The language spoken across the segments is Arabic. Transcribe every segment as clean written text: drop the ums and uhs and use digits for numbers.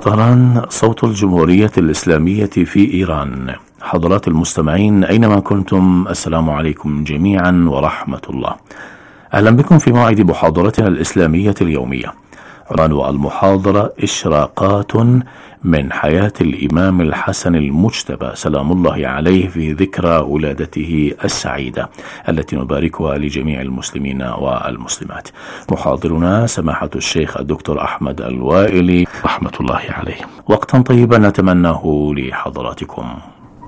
طهران صوت الجمهورية الإسلامية في إيران. حضرات المستمعين أينما كنتم، السلام عليكم جميعا ورحمة الله. أهلا بكم في موعد محاضرتنا الإسلامية اليومية. عنوان المحاضرة: إشراقات من حياة الإمام الحسن المجتبى سلام الله عليه في ذكرى ولادته السعيدة التي نباركها لجميع المسلمين والمسلمات. محاضرنا سماحة الشيخ الدكتور أحمد الوائلي رحمة الله عليه. وقتا طيبا نتمناه لحضراتكم.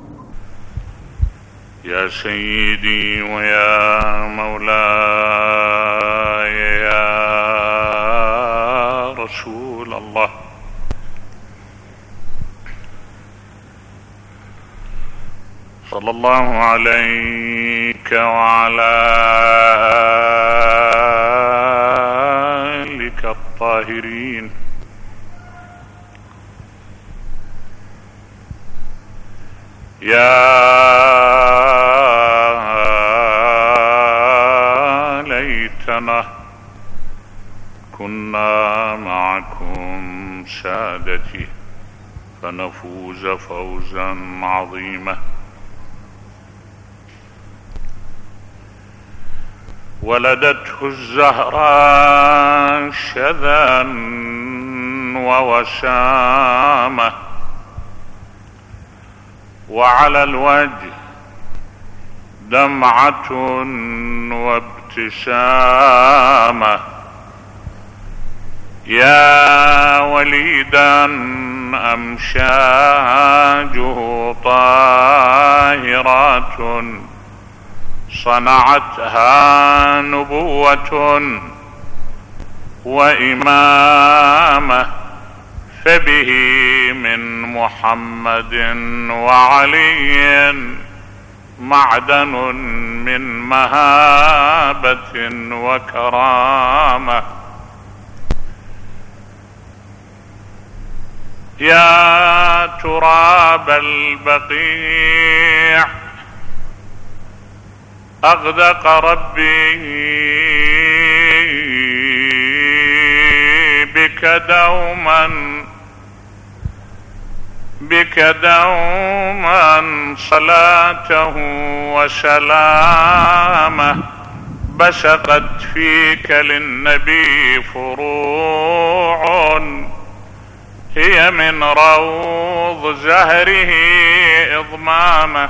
يا سيدي ويا مولاي يا رسول الله، صلى الله عليك وعلى آلك الطاهرين. يا ليتنا كنا معكم سادتي فنفوز فوزا عظيما. ولدته الزهراء شذا ووسامة، وعلى الوجه دمعة وابتسامة. يا وليدا أمشاجه طاهرات صنعتها نبوة وإمامة، فبه من محمد وعلي معدن من مهابة وكرامة. يا تراب البقيع أغدق ربي بك دوما صلاته وسلامه. بسقت فيك للنبي فروع هي من روض زهره إضمامه.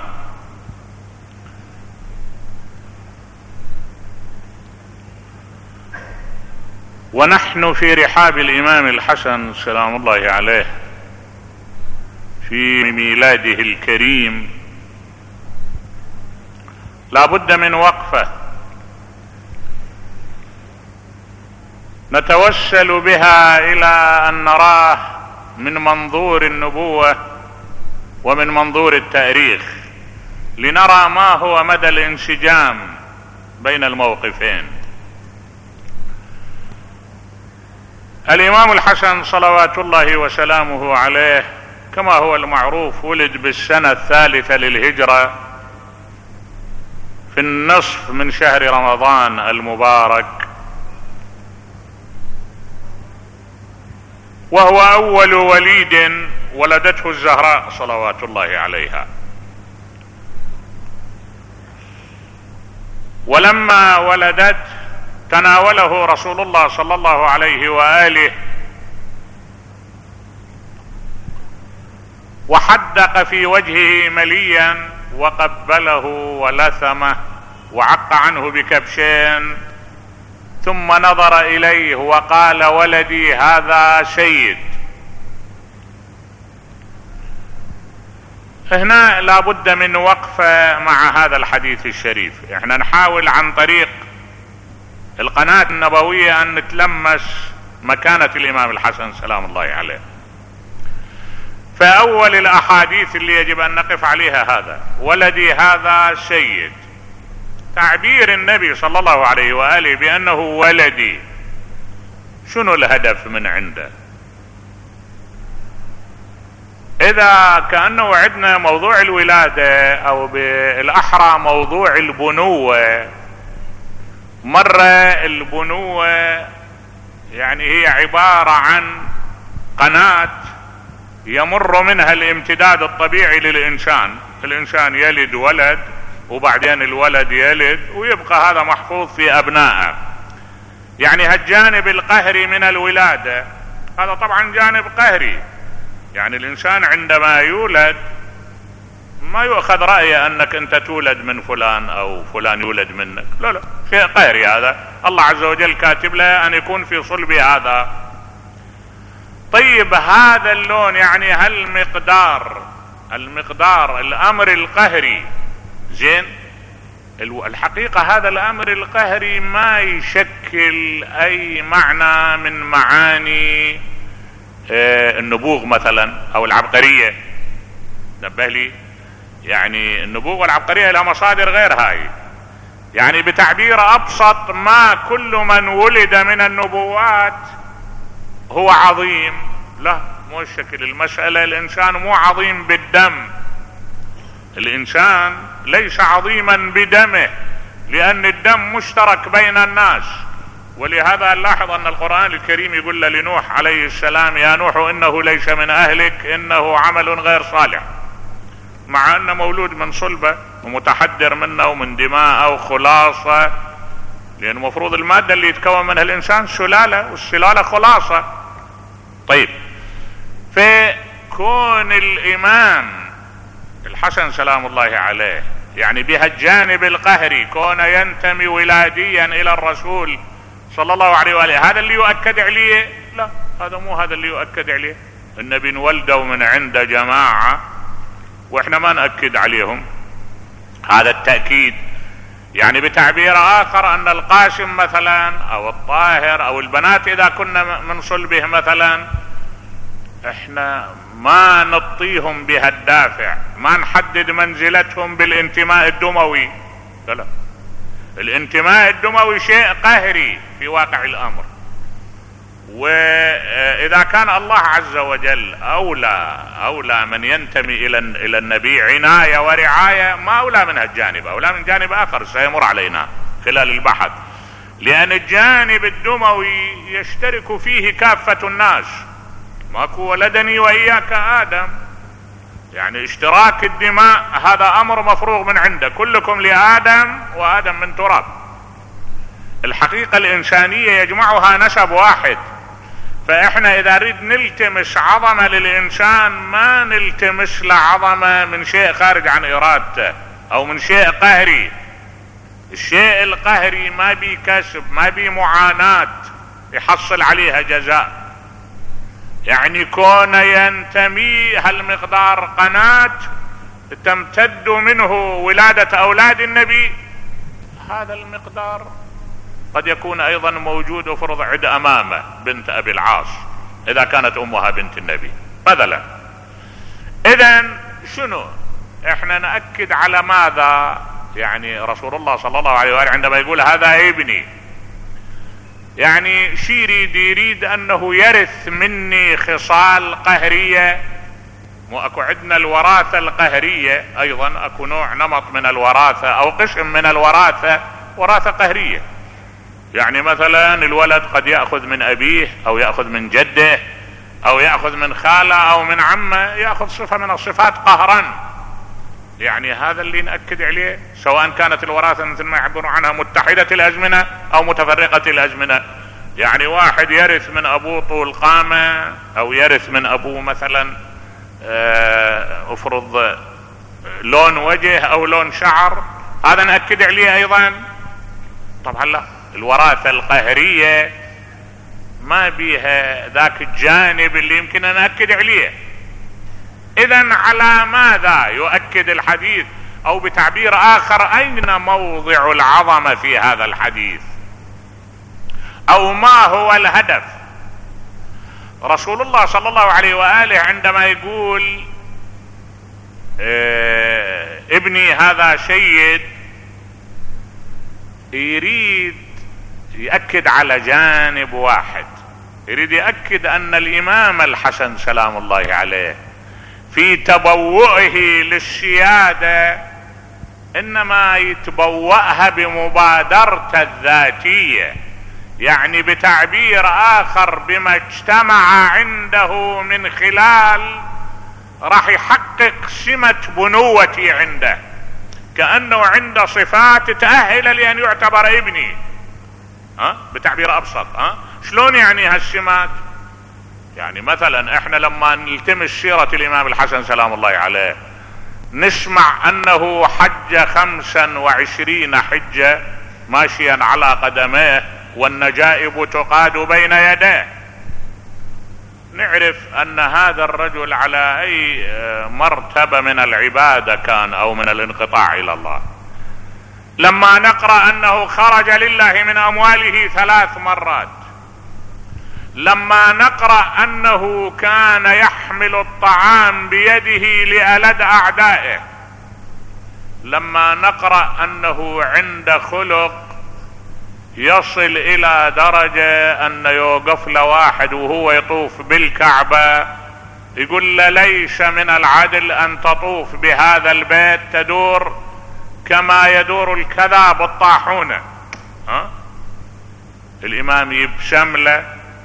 ونحن في رحاب الإمام الحسن سلام الله عليه في ميلاده الكريم، لا بد من وقفة نتوسل بها إلى أن نراه من منظور النبوة ومن منظور التاريخ، لنرى ما هو مدى الانسجام بين الموقفين. الإمام الحسن صلوات الله وسلامه عليه كما هو المعروف ولد بالسنة الثالثة للهجرة في النصف من شهر رمضان المبارك، وهو أول وليد ولدته الزهراء صلوات الله عليها. ولما ولدت تناوله رسول الله صلى الله عليه وآله وحدق في وجهه مليا وقبله ولثمه وعق عنه بكبشين، ثم نظر إليه وقال: ولدي هذا سيد. هنا لا بد من وقفة مع هذا الحديث الشريف. احنا نحاول عن طريق القناة النبوية أن نتلمس مكانة الإمام الحسن سلام الله عليه. فأول الأحاديث اللي يجب أن نقف عليها هذا: ولدي هذا سيد. تعبير النبي صلى الله عليه وآله بأنه ولدي، شنو الهدف من عنده؟ إذا كأنه عندنا موضوع الولادة أو بالأحرى موضوع البنوة، مرة البنوة يعني هي عبارة عن قناة يمر منها الامتداد الطبيعي للإنسان. الإنسان يلد ولد، وبعدين الولد يلد، ويبقى هذا محفوظ في أبنائه. يعني هالجانب القهري من الولادة هذا طبعا جانب قهري. يعني الإنسان عندما يولد ما يؤخذ رأيه أنك أنت تولد من فلان أو فلان يولد منك، لا لا، شيء قهري هذا، الله عز وجل كاتب له أن يكون في صلب هذا. طيب هذا اللون، يعني المقدار الأمر القهري، زين، الحقيقة هذا الأمر القهري ما يشكل أي معنى من معاني النبوغ مثلا أو العبقرية. نبه لي، يعني النبوغ والعبقرية لها مصادر غير هاي. يعني بتعبير أبسط، ما كل من ولد من النبوات هو عظيم، لا، مو الشكل المسألة. الإنسان مو عظيم بالدم، الإنسان ليس عظيما بدمه، لأن الدم مشترك بين الناس. ولهذا نلاحظ أن القرآن الكريم يقول لنوح عليه السلام: يا نوح إنه ليس من أهلك إنه عمل غير صالح، مع أنه مولود من صلبة ومتحدر منه ومن دماء وخلاصة، لأن المفروض المادة اللي يتكون منها الإنسان سلالة، والسلالة خلاصة. طيب، فكون الإمام الحسن سلام الله عليه يعني بهالجانب القهري، كون ينتمي ولاديا إلى الرسول صلى الله عليه وآله، هذا اللي يؤكد عليه؟ لا، هذا مو هذا اللي يؤكد عليه. النبي انولدوا من عند جماعة واحنا ما نأكد عليهم هذا التأكيد. يعني بتعبير آخر، أن القاسم مثلا أو الطاهر أو البنات إذا كنا من صلبه مثلا، احنا ما نطيهم بهالدافع، ما نحدد منزلتهم بالانتماء الدموي، لا، الانتماء الدموي شيء قهري في واقع الأمر. وإذا كان الله عز وجل أولى من ينتمي إلى النبي عناية ورعاية، ما أولى من هالجانب، أولى من جانب آخر سيمر علينا خلال البحث، لأن الجانب الدموي يشترك فيه كافة الناس. ماكو ولدني وإياك آدم، يعني اشتراك الدماء هذا أمر مفروغ من عنده، كلكم لآدم وآدم من تراب. الحقيقة الإنسانية يجمعها نسب واحد، فإحنا إذا نريد نلتمس عظمة للإنسان ما نلتمس له عظمة من شيء خارج عن إرادته أو من شيء قهري. الشيء القهري ما بي كسب، ما بي معاناة يحصل عليها جزاء. يعني كون ينتمي هالمقدار قناة تمتد منه ولادة أولاد النبي، هذا المقدار قد يكون أيضا موجود وفرض عد أمامه بنت أبي العاص إذا كانت أمها بنت النبي مثلا. إذن شنو إحنا نأكد على ماذا؟ يعني رسول الله صلى الله عليه وآله عندما يقول هذا ابني، يعني شي يريد أنه يرث مني خصال قهرية. مو أكو عندنا الوراثة القهرية أيضا، أكو نوع نمط من الوراثة أو قسم من الوراثة وراثة قهرية. يعني مثلا الولد قد يأخذ من أبيه أو يأخذ من جده أو يأخذ من خاله أو من عمه، يأخذ صفة من الصفات قهرا. يعني هذا اللي نأكد عليه، سواء كانت الوراثة مثل ما يعبرون عنها متحدة الأزمنة أو متفرقة الأزمنة. يعني واحد يرث من أبوه طول قامة، أو يرث من أبوه مثلا أفرض لون وجه أو لون شعر، هذا نأكد عليه أيضا. طبعا لا، الوراثة القهرية ما بيها ذاك الجانب اللي يمكن أن نأكد عليه. إذن على ماذا يؤكد الحديث؟ أو بتعبير آخر، أين موضع العظمة في هذا الحديث؟ أو ما هو الهدف؟ رسول الله صلى الله عليه وآله عندما يقول ابني هذا سيد، يريد يأكد على جانب واحد، يريد يأكد أن الإمام الحسن سلام الله عليه في تبوئه للسيادة إنما يتبوأها بمبادرته الذاتية. يعني بتعبير آخر، بما اجتمع عنده من خلال راح يحقق سمة بنوتي عنده، كأنه عنده صفات تأهل لأن يعتبر ابني. بتعبير أبسط. شلون يعني هالسمات؟ يعني مثلا احنا لما نلتمس سيرة الإمام الحسن سلام الله عليه نسمع أنه حج 25 حجة ماشيا على قدميه والنجائب تقاد بين يديه. نعرف أن هذا الرجل على أي مرتبة من العبادة كان أو من الانقطاع إلى الله. لما نقرأ أنه خرج لله من أمواله 3 مرات، لما نقرأ أنه كان يحمل الطعام بيده لألد أعدائه، لما نقرأ أنه عند خلق يصل إلى درجة أن يوقف له واحد وهو يطوف بالكعبة يقول له ليس من العدل أن تطوف بهذا البيت تدور كما يدور الكذا بالطاحونة. الإمام يبسم له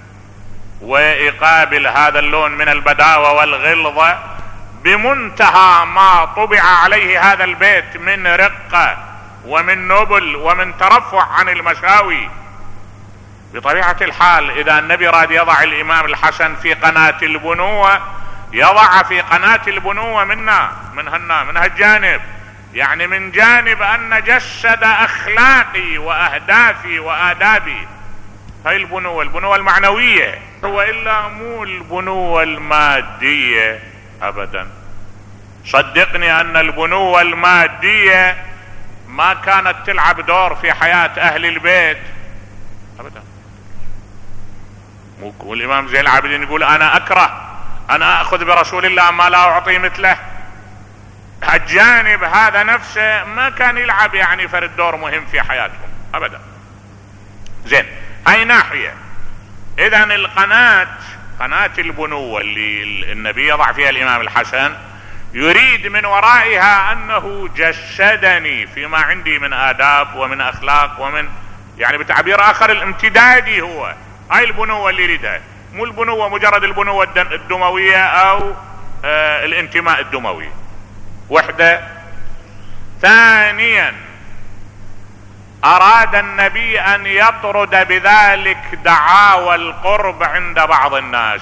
ويقابل هذا اللون من البداوة والغلظة بمنتهى ما طبع عليه هذا البيت من رقة ومن نبل ومن ترفع عن المساوي. بطبيعة الحال إذا النبي راد يضع الإمام الحسن في قناة البنوة يضع في قناة البنوة من هالجانب، يعني من جانب أن جسد أخلاقي وأهدافي وآدابي. هاي البنوة المعنوية، هو إلا مو البنوة المادية أبدا. صدقني أن البنوة المادية ما كانت تلعب دور في حياة أهل البيت أبدا. والإمام زين العابدين يقول أنا أكره أن أخذ برسول الله ما لا أعطي مثله. الجانب هذا نفسه ما كان يلعب يعني فرد دور مهم في حياتهم أبدا. زين، هاي ناحية. إذن قناة البنوة اللي النبي يضع فيها الإمام الحسن يريد من ورائها أنه جسدني فيما عندي من آداب ومن أخلاق ومن يعني بتعبير آخر الامتدادي. هو هاي البنوة اللي يريدها، مو البنوة مجرد البنوة الدموية أو الانتماء الدموي. وحدة. ثانيا، أراد النبي أن يطرد بذلك دعاوى القرب عند بعض الناس.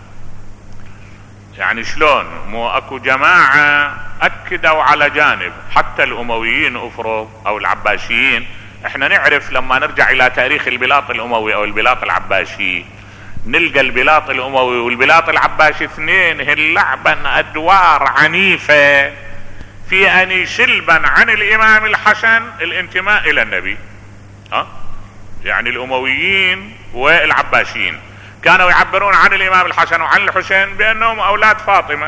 يعني شلون؟ مو اكو جماعة اكدوا على جانب، حتى الامويين افرض او العباسيين. احنا نعرف لما نرجع الى تاريخ البلاط الاموي او البلاط العباسي نلقى البلاط الاموي والبلاط العباسي اثنين هاللعبا ادوار عنيفة في ان يسلبا عن الامام الحسن الانتماء الى النبي. يعني الامويين والعباسيين كانوا يعبرون عن الامام الحسن وعن الحسين بانهم اولاد فاطمة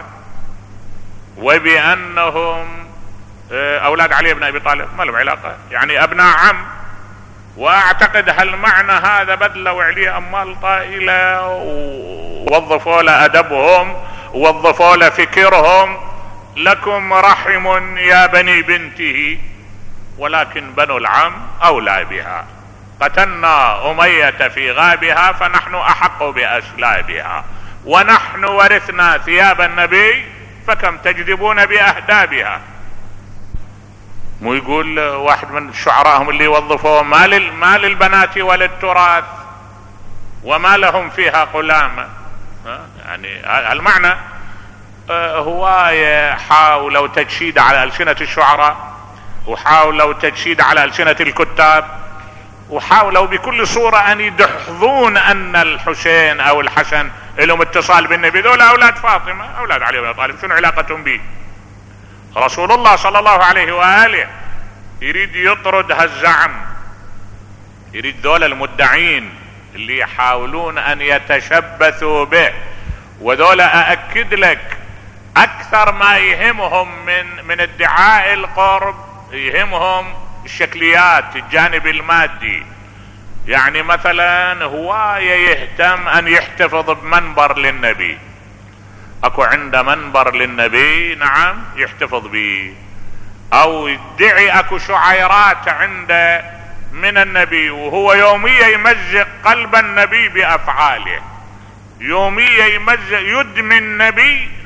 وبانهم اولاد علي بن ابي طالب، ما لهم علاقة، يعني ابناء عم. واعتقد هالمعنى هذا بدلوا عليه اموال طائلة ووظفوا له ادبهم ووظفوا له فكرهم. لكم رحم يا بني بنته ولكن بنو العم اولى بها. قتلنا أمية في غابها فنحن أحق بأسلابها ونحن ورثنا ثياب النبي فكم تجذبون بأهدابها. مو يقول واحد من شعرائهم اللي وظفوه ما للبنات وللتراث وما لهم فيها قلامة. يعني المعنى هواية حاولوا تجسيد على ألسنة الشعراء وحاولوا تجسيد على ألسنة الكتاب وحاولوا بكل صورة ان يدحضون ان الحسين او الحسن لهم اتصال بالنبي. ذولا اولاد فاطمة اولاد علي بن طالب، شنو علاقتهم به؟ رسول الله صلى الله عليه وآله يريد يطرد هالزعم، يريد ذولا المدعين اللي يحاولون ان يتشبثوا به. وذولا اأكد لك اكثر ما يهمهم من ادعاء القرب يهمهم الشكليات، الجانب المادي. يعني مثلا هواية يهتم ان يحتفظ بمنبر للنبي. اكو عنده منبر للنبي نعم يحتفظ به، او يدعي اكو شعيرات عنده من النبي وهو يوميا يمزق قلب النبي بافعاله، يوميا يمزق يدمي النبي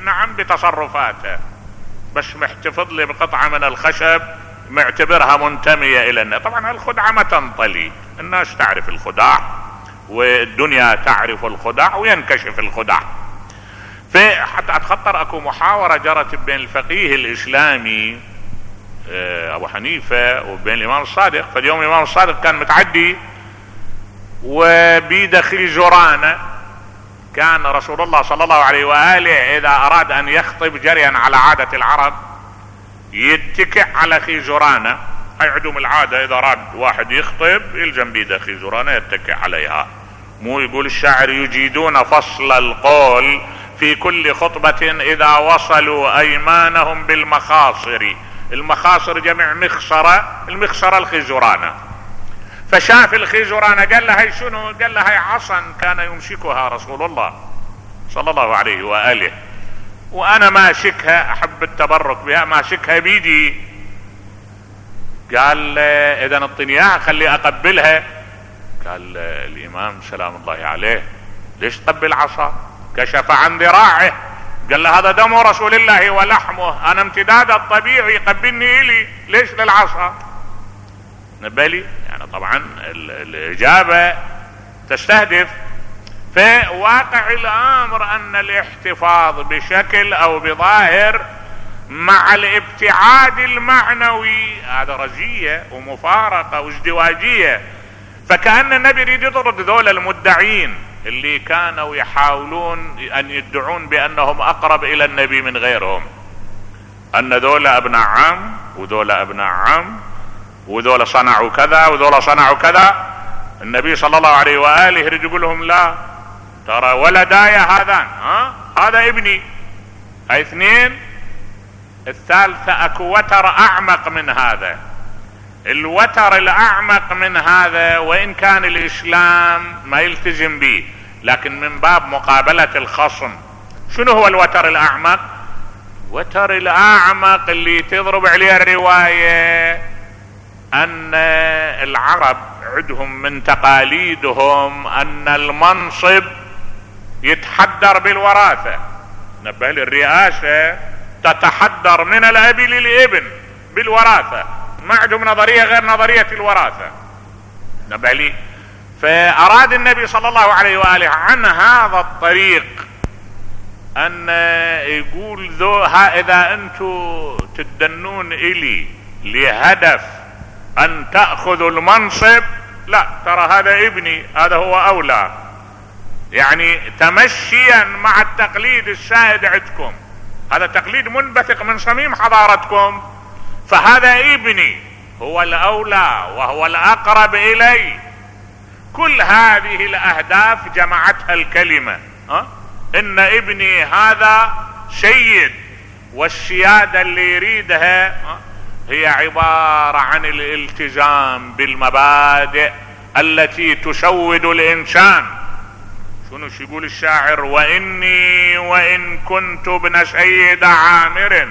نعم بتصرفاته، بس محتفظ لي بقطعة من الخشب معتبرها منتمية الى الناس. طبعا الخدعة ما تنطلي، الناس تعرف الخداع والدنيا تعرف الخداع وينكشف الخداع. فحتى اتخطر اكو محاورة جرت بين الفقيه الاسلامي ابو حنيفة وبين الامام الصادق. فاليوم الامام الصادق كان متعدي وبيد خيزرانة. كان رسول الله صلى الله عليه وآله اذا اراد ان يخطب جريا على عادة العرب يتكئ على خيزرانة. هاي عندهم العادة، اذا اراد واحد يخطب يلزم بيده خيزرانة يتكئ عليها. مو يقول الشاعر يجيدون فصل القول في كل خطبة اذا وصلوا ايمانهم بالمخاصر. المخاصر جمع مخصرة، المخصرة الخيزرانة. فشاف الخيزرانة قال له هاي شنو؟ قال له هاي عصا كان يمسكها رسول الله صلى الله عليه وآله، وانا ماسكها احب التبرك بها، ماسكها بيدي. قال اذا اعطني اياها خلي اقبلها. قال الامام سلام الله عليه ليش تقبل عصا؟ كشف عن ذراعه قال له هذا دم رسول الله ولحمه، انا امتداد الطبيعي يقبلني الي، ليش للعصا؟ نبالي يعني طبعا الاجابة تستهدف. فواقع الامر ان الاحتفاظ بشكل او بظاهر مع الابتعاد المعنوي هذا رجية ومفارقة وازدواجية. فكأن النبي يريد يطرد ذول المدعين اللي كانوا يحاولون ان يدعون بانهم اقرب الى النبي من غيرهم، ان ذول ابناء عم وذول ابناء عم وذول صنعوا كذا وذول صنعوا كذا. النبي صلى الله عليه وآله يريد يقول لهم لا، ترى ولداي هذان، هذا ابني، هاي اثنين، الثالثة اكو وتر اعمق من هذا. الوتر الاعمق من هذا وان كان الاسلام ما يلتزم به، لكن من باب مقابلة الخصم. شنو هو الوتر الاعمق؟ وتر الاعمق اللي تضرب عليه الرواية ان العرب عندهم من تقاليدهم ان المنصب يتحدر بالوراثة. نبه الرئاسة تتحدر من الاب للابن بالوراثة، ما عندهم نظرية غير نظرية الوراثة. نبه لي. فاراد النبي صلى الله عليه وآله عن هذا الطريق ان يقول اذا انتم تدنون الي لهدف ان تأخذوا المنصب، لا، ترى هذا ابني، هذا هو اولى. يعني تمشيا مع التقليد السائد عندكم، هذا تقليد منبثق من صميم حضارتكم، فهذا ابني هو الاولى وهو الاقرب الي. كل هذه الاهداف جمعتها الكلمة، ان ابني هذا سيد، والسيادة اللي يريدها هي عبارة عن الالتزام بالمبادئ التي تسود الانسان. شنو يقول الشاعر؟ واني وان كنت ابن سيد عامر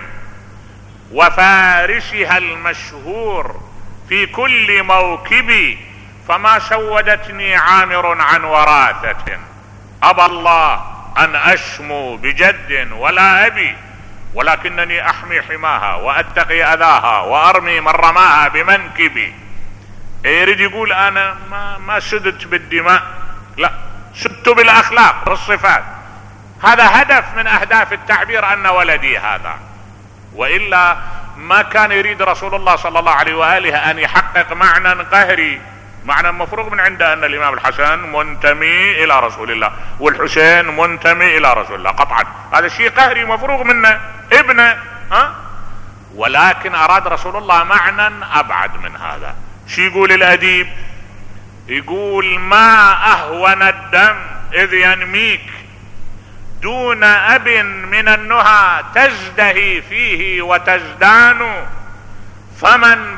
وفارسها المشهور في كل موكبي، فما سودتني عامر عن وراثة. ابى الله ان اشمو بجد ولا ابي، ولكنني احمي حماها واتقي اذاها وارمي من رماها بمنكبي. يريد يقول انا ما سدت بالدماء، لا، سدت بالاخلاق بالصفات. هذا هدف من اهداف التعبير ان ولدي هذا، والا ما كان يريد رسول الله صلى الله عليه وآله ان يحقق معنى قهري، معنى مفروغ من عنده ان الامام الحسن منتمي الى رسول الله والحسين منتمي الى رسول الله، قطعا هذا شيء قهري مفروغ منه، ابنه. ولكن اراد رسول الله معنى ابعد من هذا. شو يقول الاديب؟ يقول ما اهون الدم اذ ينميك دون اب من النهى تزدهي فيه وتزدان، فمن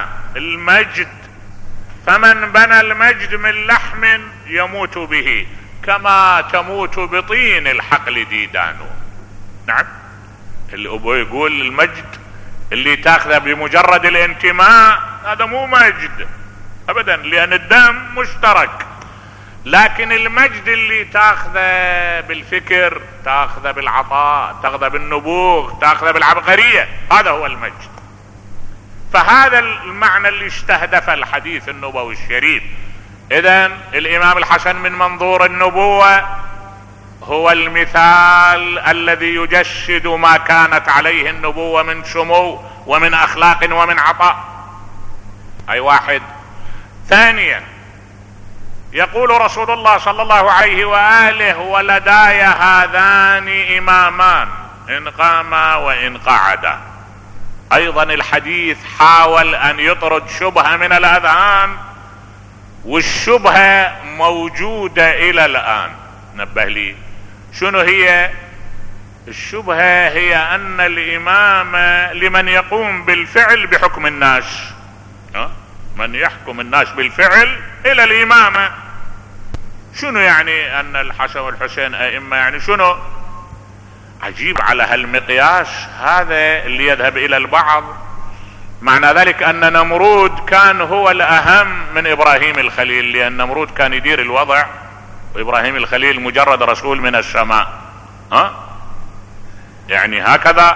بنى المجد من لحم يموت به كما تموت بطين الحقل ديدان. نعم، الابو يقول المجد اللي تاخذه بمجرد الانتماء هذا مو مجد ابدا، لان الدم مشترك. لكن المجد اللي تاخذه بالفكر، تاخذه بالعطاء، تاخذه بالنبوغ، تاخذه بالعبقرية، هذا هو المجد. فهذا المعنى اللي استهدف الحديث النبوي الشريف. إذن الإمام الحسن من منظور النبوة هو المثال الذي يجسد ما كانت عليه النبوة من سمو ومن أخلاق ومن عطاء. أي واحد. ثانيا، يقول رسول الله صلى الله عليه وآله: ولداي هذان إمامان إن قاما وإن قعدا. أيضا الحديث حاول أن يطرد شبهة من الأذهان، والشبهة موجودة إلى الآن. نبه لي شنو هي الشبهة؟ هي أن الإمام لمن يقوم بالفعل بحكم الناس، من يحكم الناس بالفعل إلى الإمامة. شنو يعني أن الحسن والحسين أئمة؟ يعني شنو؟ عجيب على هالمقياس هذا اللي يذهب إلى البعض. معنى ذلك أن نمرود كان هو الأهم من إبراهيم الخليل، لأن نمرود كان يدير الوضع وإبراهيم الخليل مجرد رسول من السماء. يعني هكذا.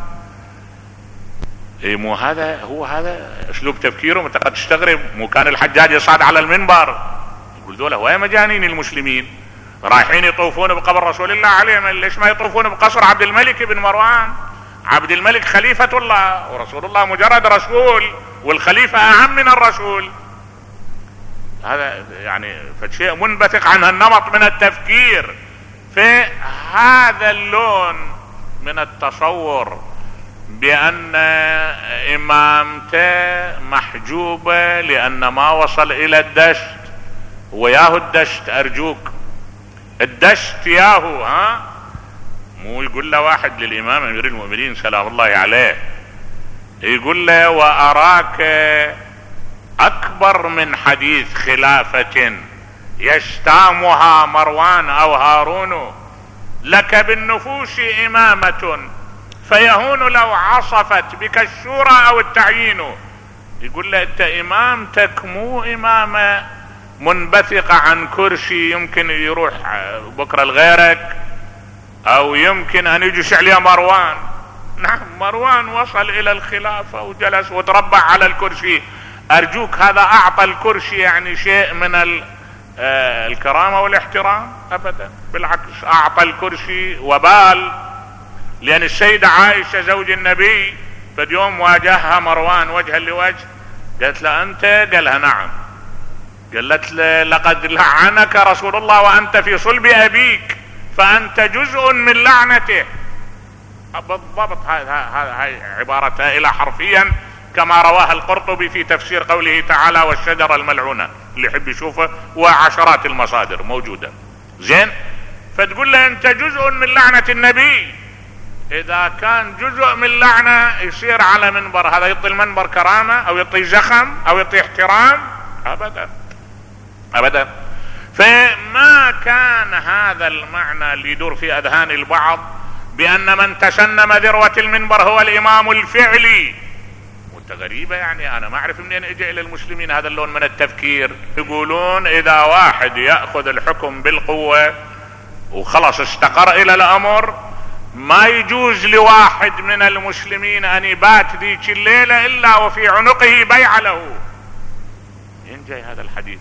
مو هذا هو هذا اسلوب تفكيرهم. انت قد تستغرب، مو كان الحجاج يصعد على المنبر يقول دولة ويا مجانين المسلمين رايحين يطوفون بقبر رسول الله عليه، ليش ما يطوفون بقصر عبد الملك بن مروان؟ عبد الملك خليفة الله ورسول الله مجرد رسول، والخليفة أهم من الرسول. هذا يعني فشيء منبثق عن النمط من التفكير. في هذا اللون من التصور بأن إمامته محجوبة لأن ما وصل إلى الدشت. وياهو الدشت، أرجوك الدشت ياهو، مو يقول له واحد للإمام أمير المؤمنين سلام الله عليه، يقول له: وأراك أكبر من حديث خلافة يشتامها مروان أو هارون، لك بالنفوس إمامة فيهون لو عصفت بك الشورى أو التعيين. يقول له: أنت إمامتك مو إمامة منبثقة عن كرسي يمكن يروح بكرة لغيرك، أو يمكن أن يجي عليه مروان. نعم، مروان وصل إلى الخلافة وجلس وتربع على الكرسي. أرجوك، هذا أعطى الكرسي يعني شيء من الكرامة والاحترام؟ أبدا، بالعكس، أعطى الكرسي وبال. لأن السيدة عائشة زوج النبي فد يوم واجهها مروان وجها لوجه، قالت له: أنت؟ قال لها: نعم. قالت له: لقد لعنك رسول الله وأنت في صلب أبيك، فأنت جزء من لعنته. بالضبط، هاي عبارتها إلى حرفيا كما رواها القرطبي في تفسير قوله تعالى: والشجرة الملعونة، اللي يحب يشوفه، وعشرات المصادر موجودة. زين، فتقول له: أنت جزء من لعنة النبي. إذا كان جزء من لعنة يصير على منبر، هذا يعطي المنبر كرامة أو يعطي زخم أو يعطي احترام؟ أبدا أبدا. فما كان هذا المعنى اللي يدور في أذهان البعض بأن من تسنم ذروة المنبر هو الإمام الفعلي. غريبة، يعني أنا ما أعرف منين إجي إلى المسلمين هذا اللون من التفكير. يقولون إذا واحد يأخذ الحكم بالقوة وخلص استقر إلى الأمر، ما يجوز لواحد من المسلمين أن يبات ذيك الليلة إلا وفي عنقه بيعة له. منين جاي هذا الحديث؟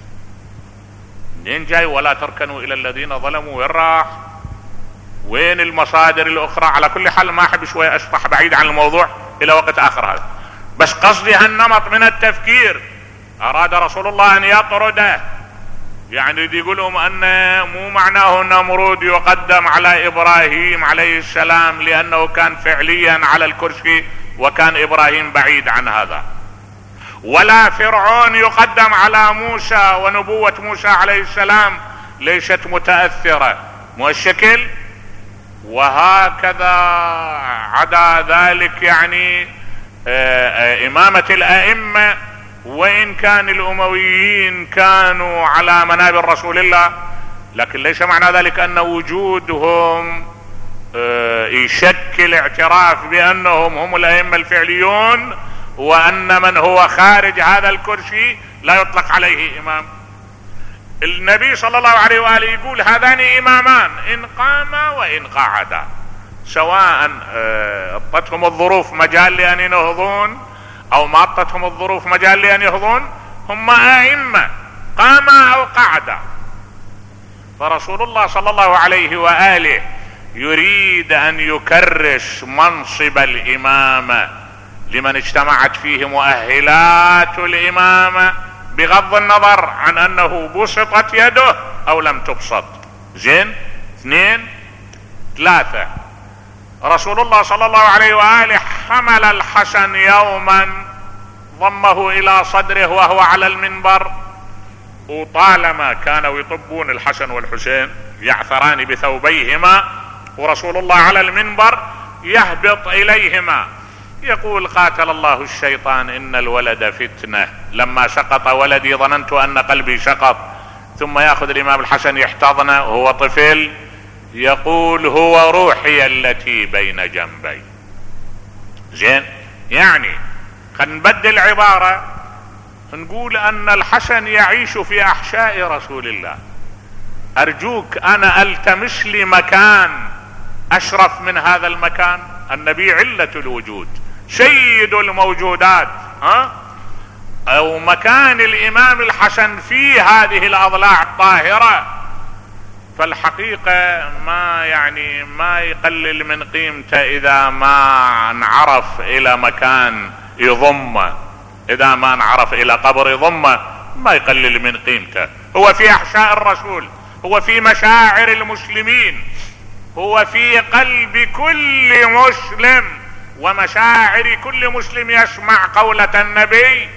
منين جاي؟ ولا تركنوا إلى الذين ظلموا؟ وين راح؟ وين المصادر الأخرى؟ على كل حال ما أحب شوية أشطح بعيد عن الموضوع إلى وقت آخر. هذا بس قصدي هالنمط من التفكير أراد رسول الله أن يطرده. يعني يقولوا أن مو معناه نمرود يقدم على إبراهيم عليه السلام لأنه كان فعليا على الكرسي وكان إبراهيم بعيد عن هذا، ولا فرعون يقدم على موسى ونبوة موسى عليه السلام ليست متأثرة، مو الشكل. وهكذا عدا ذلك يعني إمامة الأئمة، وإن كان الأمويين كانوا على منابر رسول الله، لكن ليس معنى ذلك أن وجودهم يشكل اعتراف بأنهم هم الأئمة الفعليون، وأن من هو خارج هذا الكرسي لا يطلق عليه إمام. النبي صلى الله عليه وآله يقول هذان إمامان إن قاما وإن قعدا، سواء اعطتهم الظروف مجال لأن ينهضون أو ما اعطتهم الظروف مجال لأن ينهضون، هم أئمة قاما أو قعدا. فرسول الله صلى الله عليه وآله يريد أن يكرس منصب الإمامة لمن اجتمعت فيه مؤهلات الإمامة، بغض النظر عن أنه بسطت يده أو لم تبسط. زين. 2 3 رسول الله صلى الله عليه وآله حمل الحسن يوما، ضمه إلى صدره وهو على المنبر، وطالما كانوا يطبون الحسن والحسين يعثران بثوبيهما ورسول الله على المنبر يهبط إليهما يقول قاتل الله الشيطان إن الولد فتنة، لما سقط ولدي ظننت أن قلبي سقط. ثم يأخذ الإمام الحسن يحتضنه وهو طفل يقول هو روحي التي بين جنبي. زين. يعني خلينا نبدل عبارة، نقول أن الحسن يعيش في أحشاء رسول الله. أرجوك أنا ألتمس لي مكان أشرف من هذا المكان. النبي علة الوجود، سيد الموجودات، أو مكان الإمام الحسن في هذه الأضلاع الطاهرة، فالحقيقة ما يقلل من قيمته إذا ما انعرف إلى مكان يضمه، إذا ما انعرف إلى قبر يضمه ما يقلل من قيمته. هو في أحشاء الرسول، هو في مشاعر المسلمين، هو في قلب كل مسلم ومشاعر كل مسلم يسمع قولة النبي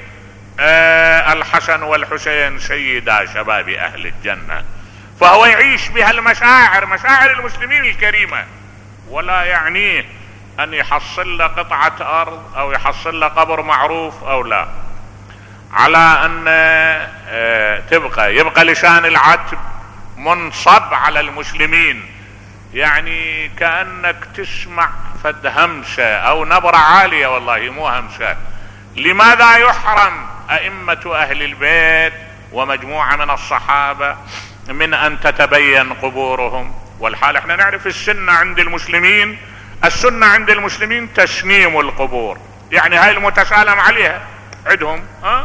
الحسن والحسين سيدا شباب أهل الجنة. فهو يعيش بها المشاعر، مشاعر المسلمين الكريمة، ولا يعنيه أن يحصل له قطعة أرض أو يحصل له قبر معروف أو لا، على أن يبقى لسان العتب منصب على المسلمين. يعني كأنك تسمع فد همسة أو نبرة عالية، والله مو همسة. لماذا يحرم أئمة أهل البيت ومجموعة من الصحابة من أن تتبين قبورهم؟ والحال احنا نعرف السنة عند المسلمين، السنة عند المسلمين تسنيم القبور، يعني هاي المتسالم عليها عندهم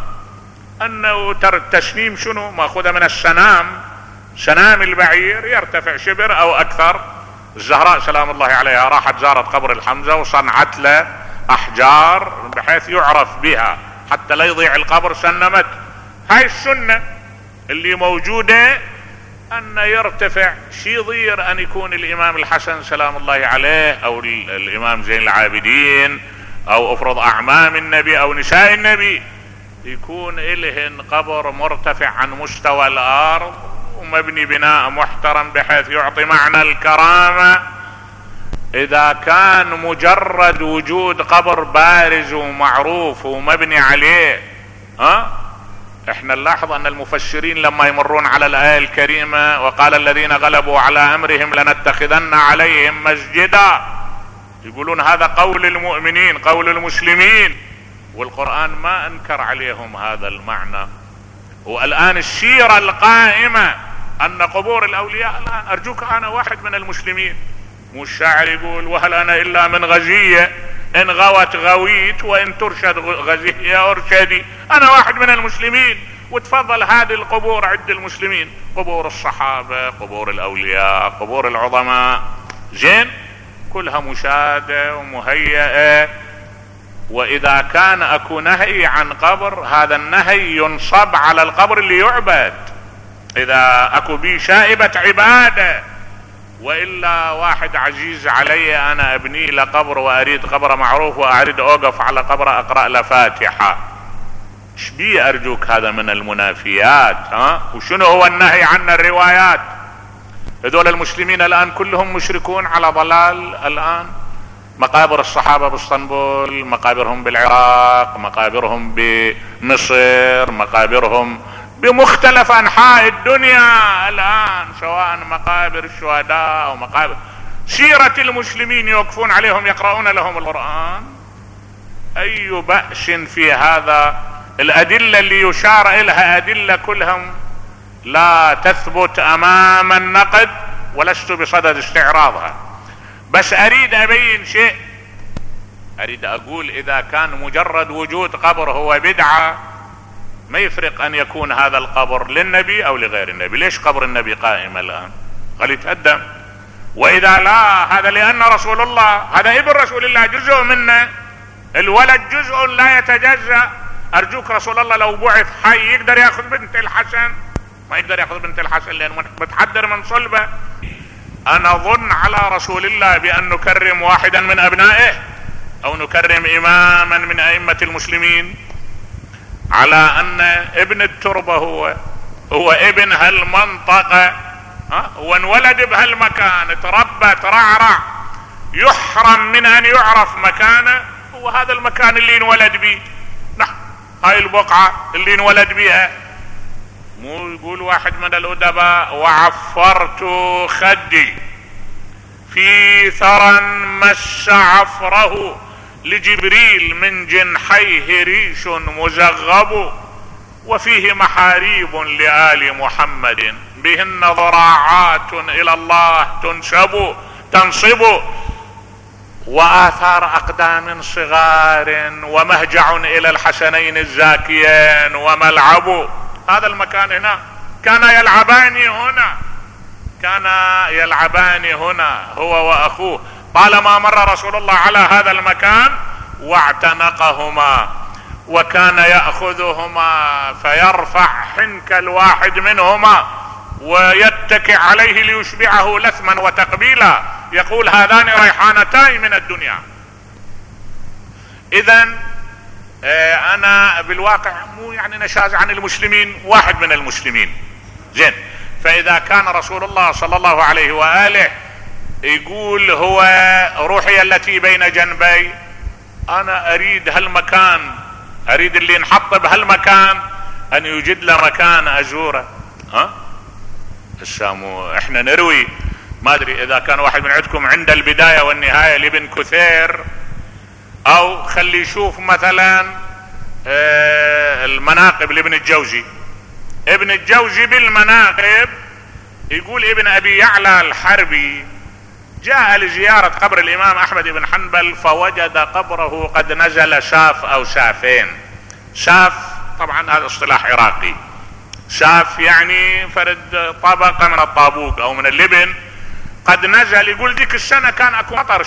أنه التسنيم شنو؟ ماخوذة من السنام، سنام البعير يرتفع شبر أو أكثر. الزهراء سلام الله عليها راحت زارت قبر الحمزة وصنعت له أحجار بحيث يعرف بها حتى لا يضيع القبر، سنمت. هاي السنة اللي موجودة أن يرتفع شي ضير أن يكون الإمام الحسن سلام الله عليه أو الإمام زين العابدين أو أفرض أعمام النبي أو نساء النبي يكون إلهن قبر مرتفع عن مستوى الأرض ومبني بناء محترم بحيث يعطي معنى الكرامة. إذا كان مجرد وجود قبر بارز ومعروف ومبني عليه، احنا نلاحظ ان المفسرين لما يمرون على الآية الكريمة وقال الذين غلبوا على امرهم لنتخذن عليهم مسجدا، يقولون هذا قول المؤمنين قول المسلمين، والقرآن ما انكر عليهم هذا المعنى. والآن السيرة القائمة ان قبور الاولياء، الآن ارجوك انا واحد من المسلمين، مو الشاعر يقول وهل انا الا من غزية ان غوت غويت وان ترشد غزية ارشدي. انا واحد من المسلمين، وتفضل هذه القبور عند المسلمين، قبور الصحابة، قبور الاولياء، قبور العظماء، زين، كلها مشاهدة ومهيئة. واذا كان اكو نهي عن قبر، هذا النهي ينصب على القبر اللي يعبد، اذا اكو بيه شائبة عبادة. وإلا واحد عزيز علي أنا أبني له قبر وأريد قبر معروف وأريد أوقف على قبر أقرأ له فاتحة، إيش بيه أرجوك؟ هذا من المنافيات. وشنو هو النهي عن الروايات؟ هذول المسلمين الآن كلهم مشركون على ضلال. الآن مقابر الصحابة باسطنبول، مقابرهم بالعراق، مقابرهم بمصر، مقابرهم بمختلف أنحاء الدنيا الآن، سواء مقابر الشهداء أو مقابر سيرة المسلمين يوقفون عليهم يقرؤون لهم القرآن. أي بأس في هذا؟ الأدلة اللي يشار إليها أدلة كلهم لا تثبت امام النقد ولست بصدد استعراضها، بس اريد ابين شيء. اريد اقول اذا كان مجرد وجود قبر هو بدعة، ما يفرق ان يكون هذا القبر للنبي او لغير النبي. ليش قبر النبي قائم الان؟ قال يتقدم. واذا لا، هذا لان رسول الله، هذا ابن رسول الله، جزء منه، الولد جزء لا يتجزأ. ارجوك رسول الله لو بعث حي يقدر ياخذ بنت الحسن؟ ما يقدر ياخذ بنت الحسن لانه متحدر من صلبه. انا اظن على رسول الله بان نكرم واحدا من ابنائه او نكرم اماما من ائمة المسلمين على ان ابن التربة هو ابن هالمنطقة، هو انولد بهالمكان، تربى ترعرع، يحرم من ان يعرف مكانه. هو هذا المكان اللي انولد به، نعم هاي البقعة اللي انولد بها. مو يقول واحد من الادباء وعفرت خدي في ثرى مس عفره لجبريل من جنحيه ريش مزغب وفيه محاريب لآل محمد بهن ضراعات الى الله تنصب وآثار اقدام صغار ومهجع الى الحسنين الزاكيين وملعب. هذا المكان هنا كان يلعبان هنا هو واخوه. طالما مر رسول الله على هذا المكان واعتنقهما وكان يأخذهما فيرفع حنك الواحد منهما ويتكئ عليه ليشبعه لثما وتقبيلا، يقول هذان ريحانتان من الدنيا. اذن انا بالواقع مو يعني نشاز عن المسلمين، واحد من المسلمين زين. فاذا كان رسول الله صلى الله عليه وآله يقول هو روحي التي بين جنبي، انا اريد هالمكان، اريد اللي نحط بهالمكان ان يوجد له مكان ازوره. السامو احنا نروي، ما ادري اذا كان واحد من عندكم عند البداية والنهاية لابن كثير، او خلي يشوف مثلا المناقب لابن الجوزي. ابن الجوزي بالمناقب يقول ابن ابي يعلى الحربي جاء لزيارة قبر الامام احمد بن حنبل فوجد قبره قد نزل شاف او شافين. شاف طبعا هذا اصطلاح عراقي، شاف يعني فرد طبقة من الطابوق او من اللبن قد نزل. يقول ذيك السنة كان اكو مطر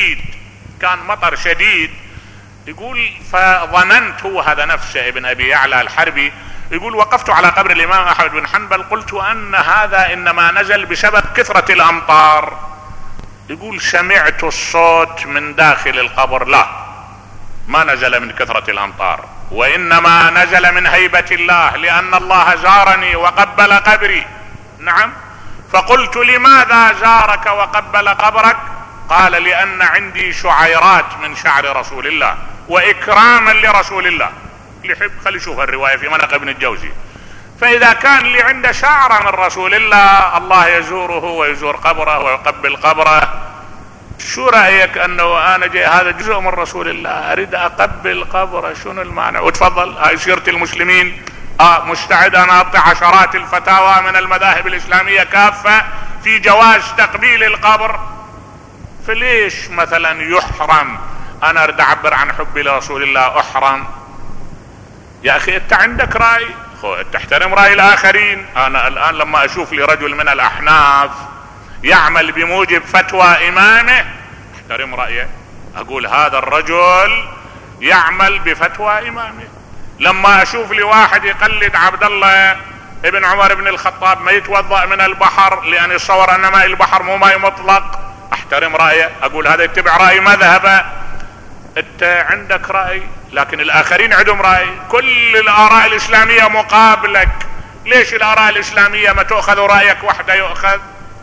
شديد، يقول فظننت، هو هذا نفسه ابن ابي يعلى الحربي يقول وقفت على قبر الامام احمد بن حنبل قلت ان هذا انما نزل بسبب كثرة الامطار. يقول سمعت الصوت من داخل القبر، لا ما نزل من كثرة الامطار، وانما نزل من هيبة الله، لان الله زارني وقبل قبري. نعم. فقلت لماذا زارك وقبل قبرك؟ قال لان عندي شعيرات من شعر رسول الله واكراما لرسول الله. اللي يحب خلي يشوف الرواية في مناقب ابن الجوزي. فاذا كان اللي عنده شعر من رسول الله الله يزوره ويزور قبره ويقبل قبره، شو رأيك انه انا جاي هذا جزء من رسول الله اريد اقبل قبره؟ شنو المعنى؟ وتفضل هاي سيرة المسلمين. مستعد انا اعطي عشرات الفتاوى من المذاهب الاسلامية كافة في جواز تقبيل القبر. فليش مثلا يحرم؟ انا اريد اعبر عن حبي لرسول الله احرم؟ يا اخي انت عندك رأي، تحترم رأي الاخرين. انا الان لما اشوف لي رجل من الاحناف يعمل بموجب فتوى امامه احترم رأيه، اقول هذا الرجل يعمل بفتوى امامه. لما اشوف لي واحد يقلد عبد الله ابن عمر بن الخطاب ما يتوضأ من البحر لان يتصور ان ماء البحر مو ماء مطلق، احترم رأيه، اقول هذا يتبع رأي مذهبه. انت عندك رأي لكن الاخرين عندهم رأي. كل الاراء الاسلامية مقابلك، ليش الاراء الاسلامية ما تأخذ رأيك وحده يؤخذ؟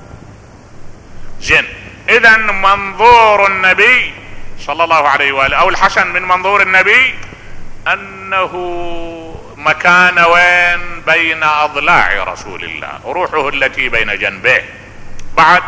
زين. اذا منظور النبي صلى الله عليه وآله او الحسن من منظور النبي انه مكان وين؟ بين اضلاع رسول الله، روحه التي بين جنبيه. بعد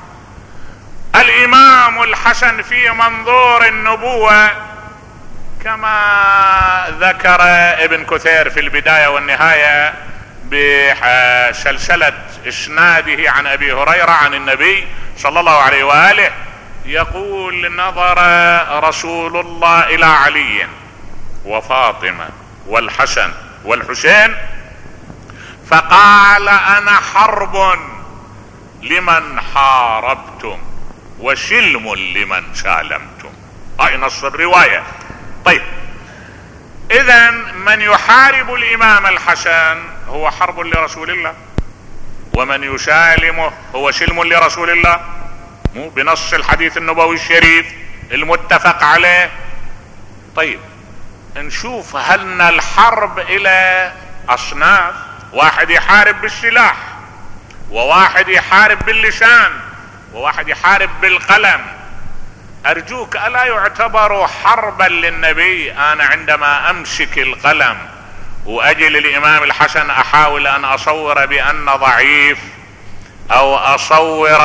الامام الحسن في منظور النبوة كما ذكر ابن كثير في البداية والنهاية بسلسلة اسناده عن ابي هريرة عن النبي صلى الله عليه وآله يقول: نظر رسول الله الى علي وفاطمة والحسن والحسين فقال: انا حرب لمن حاربتم وسلم لمن سالمتم. هاي نص الرواية. طيب، اذا من يحارب الامام الحسن هو حرب لرسول الله، ومن يسالمه هو سلم لرسول الله، مو بنص الحديث النبوي الشريف المتفق عليه. طيب، نشوف هل الحرب الى اصناف، واحد يحارب بالسلاح، وواحد يحارب باللسان، وواحد يحارب بالقلم. ارجوك، الا يعتبر حربا للنبي انا عندما امسك القلم واجل الامام الحسن احاول ان اصور بان ضعيف، او اصور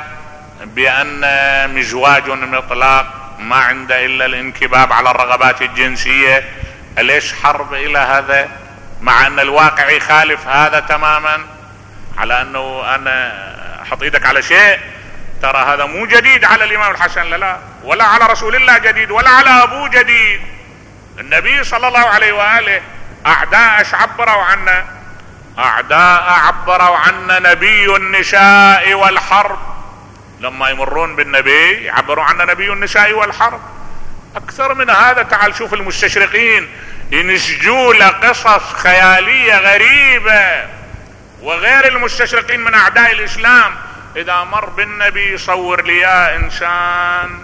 بان مزواج مطلق ما عنده الا الانكباب على الرغبات الجنسية؟ ليش حرب الى هذا، مع ان الواقع يخالف هذا تماما؟ على انه انا احط ايدك على شيء ترى هذا مو جديد على الامام الحسن، لا، ولا على رسول الله جديد، ولا على ابوه جديد. النبي صلى الله عليه وآله اعداء ايش عبروا عنا؟ اعداء عبروا عنا نبي النساء والحرب. لما يمرون بالنبي يعبروا عنا نبي النساء والحرب. اكثر من هذا، تعال شوف المستشرقين ينسجوا لقصص خيالية غريبة، وغير المستشرقين من اعداء الاسلام اذا مر بالنبي يصور لي انسان